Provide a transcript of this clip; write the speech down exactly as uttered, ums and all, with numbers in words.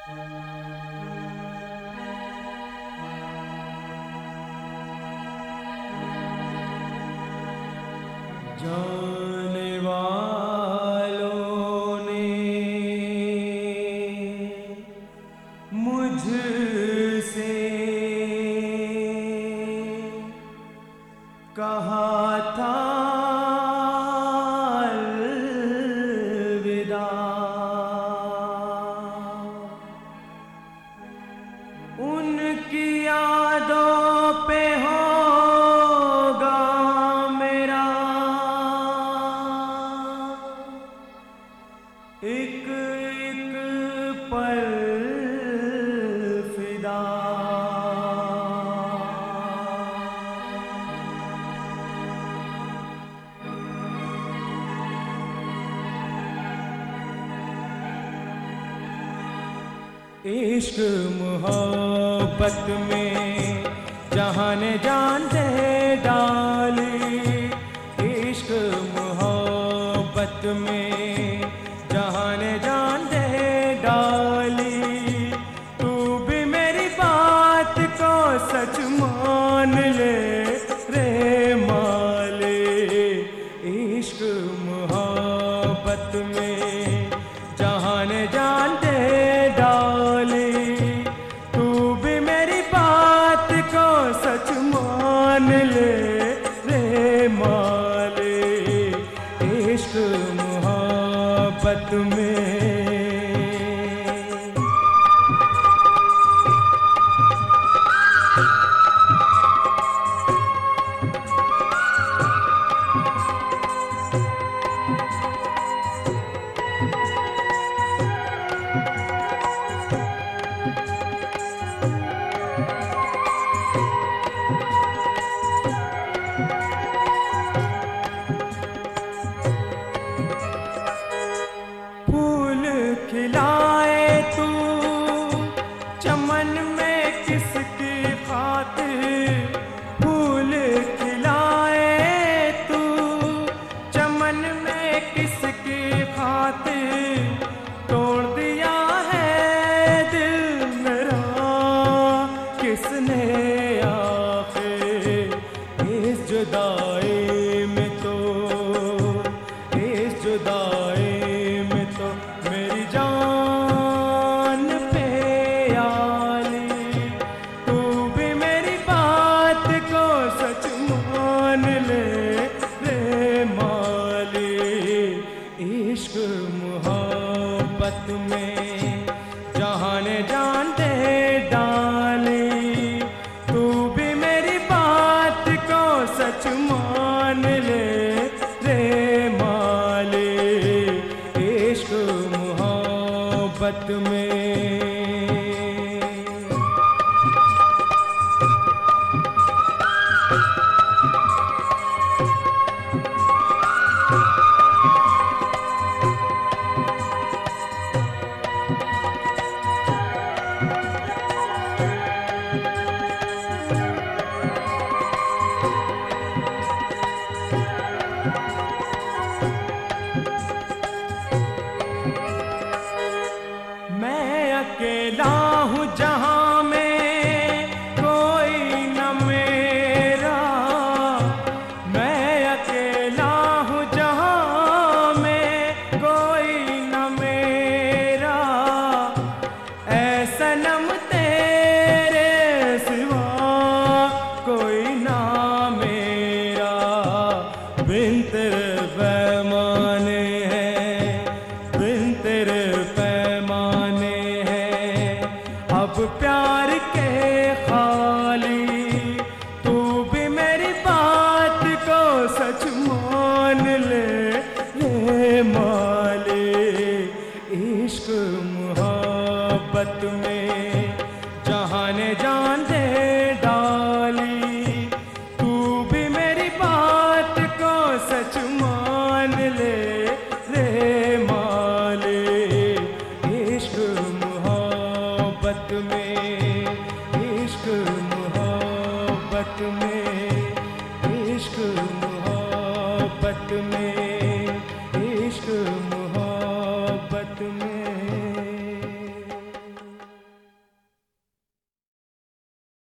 जाने वालों ने मुझसे कहा था अलविदा, उनकी यादों पे होगा मेरा एक एक पल फिदा। इश्क मोहब्बत में जहान जान दे डाली, इश्क मोहब्बत में जहान जान दे डाली, तू भी मेरी बात को सच मान ले रे माले। इश्क मोहब्बत में जहान जान दे डाली, तू भी मेरी बात को सच मान ले रे माले। इश्क मोहब्बत में खिलाए तू चमन में किसकी खातिर, फूल खिलाए तू चमन में किसकी खातिर, तोड़ दिया है दिल मेरा किसने आखिर। इस जुदाई में तो इस जुदाई में तो मेरी जान पे आली, तू भी मेरी बात को सच मान ले रे माली। इश्क मोहब्बत में जहान जान दे डाली, तू भी मेरी बात को सच मान ले रे माली। इश्क मोहब्बत में मैं अकेला हूँ जहाँ में कोई न मेरा, मैं अकेला हूँ जहाँ में कोई न मेरा, ऐ सनम तेरे सिवा कोई ना मेरा। बिन तेरे पैमाने हैं, बिन तेरे पैमाने अब प्यार के खाली, तू भी मेरी बात को सच मान ले रे माले। इश्क मोहब्बत में